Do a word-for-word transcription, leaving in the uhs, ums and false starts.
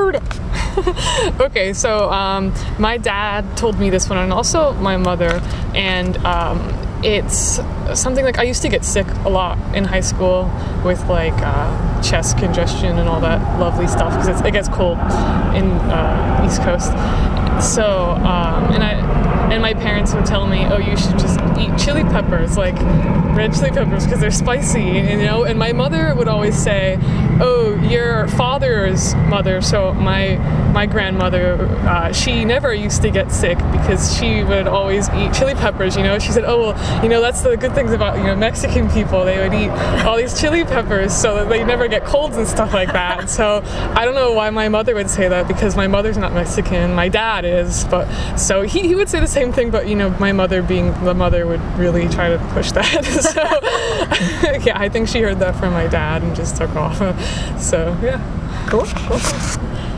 food. Okay, so um, my dad told me this one, and also my mother, and um, it's something like I used to get sick a lot in high school with like uh, chest congestion and all that lovely stuff because it gets cold in uh, East Coast. So um, and I and my parents would tell me, oh, you should just eat chili peppers, like red chili peppers, because they're spicy, and, you know. And my mother would always say, oh, your father's mother, so my my grandmother, uh, she never used to get sick because she would always eat chili peppers, you know. She said, oh, well, you know, that's the good things about, you know, Mexican people. They would eat all these chili peppers so that they never get colds and stuff like that. So I don't know why my mother would say that, because my mother's not Mexican. My dad is, but so he, he would say the same thing, but, you know, my mother being the mother would really try to push that. So yeah, I think she heard that from my dad and just took off. So yeah. Cool, cool, cool.